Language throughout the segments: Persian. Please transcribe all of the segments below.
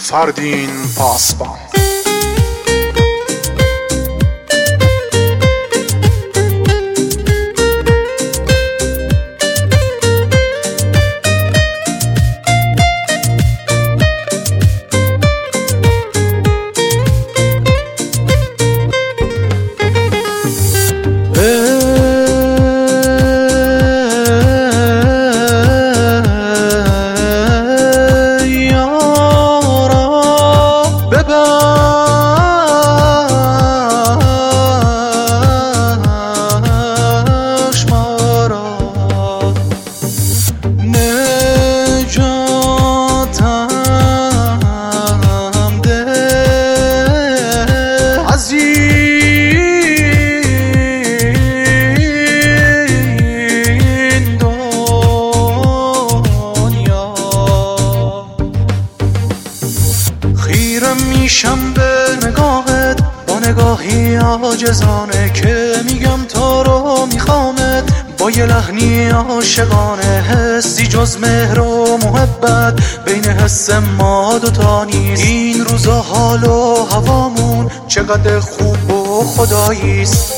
فردین پاسبان. میشم به نگاهت با نگاهی عاجزانه که میگم تو رو میخوامت، با یه لحنی عاشقانه. حسی جز مهر و محبت بین حس ما دوتا نیست. این روزا حال و هوامون چقدر خوب و خداییست.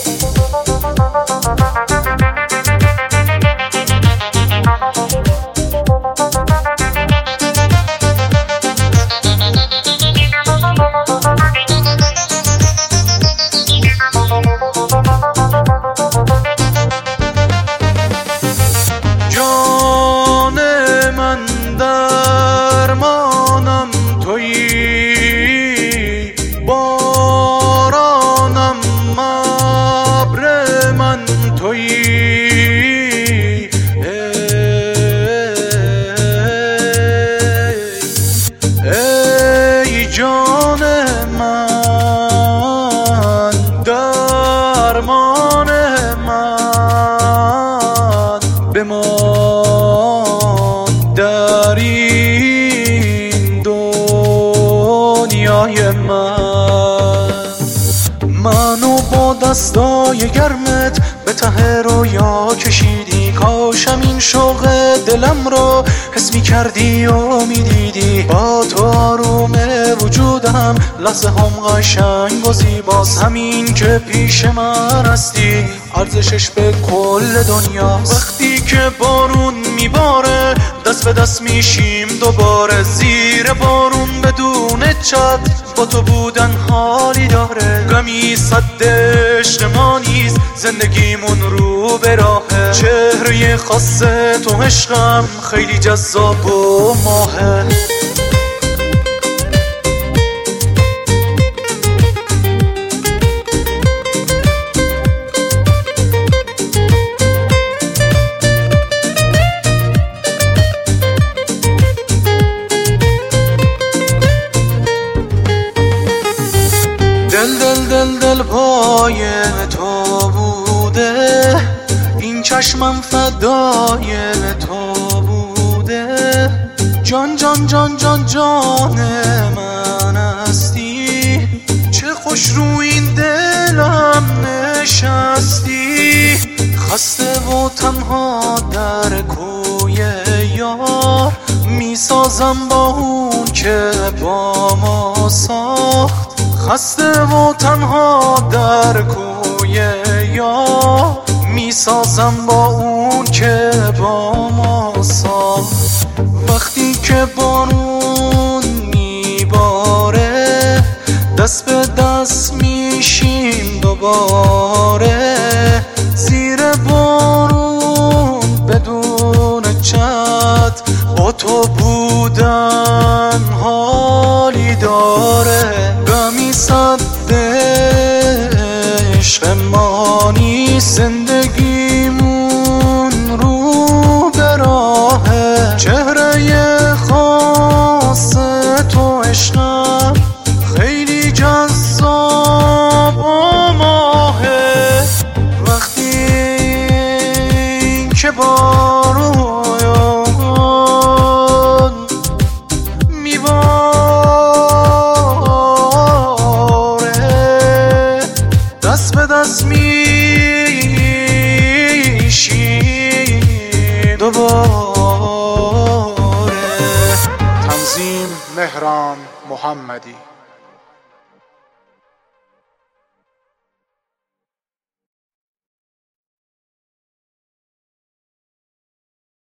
ای جان من، درمان من، بمان در این دنیای منو با دستای گرمت به ته رویا کشیدی. کاشم این شوق دلم رو حس می کردی و می دیدی. با تو آروم وجودم لحظه هم قشنگ و زیباست. همین که پیش من هستی ارزشش به کل دنیا. وقتی که بارون میباره دست به دست میشیم دوباره. زیر بارون بدون چت با تو بودن حالی داره. غمی صد عشق ما نیست، زندگیمون رو به راهه. چهره خاص تو عشقم خیلی جذاب و ماهه. دل پای تو بوده، این چشمم فدای تو بوده. جان جان جان جان جان من هستی، چه خوش رو این دلم نشستی. خسته و تنها در کوی یار میسازم با اون که با ما ساخت. خسته و تنها در کوی یار میسازم با اون که با ما ساخت. وقتی که بارون میباره دست به دست میشیم دوباره. زیر بارون بدون چت با تو بودن حالی داره. غمی صد عشق ما نیست، زندگیمون رو به راهه. چهره خاص تو عشقم خیلی جذاب و ماهه. وقتی که بارون مهران محمدی.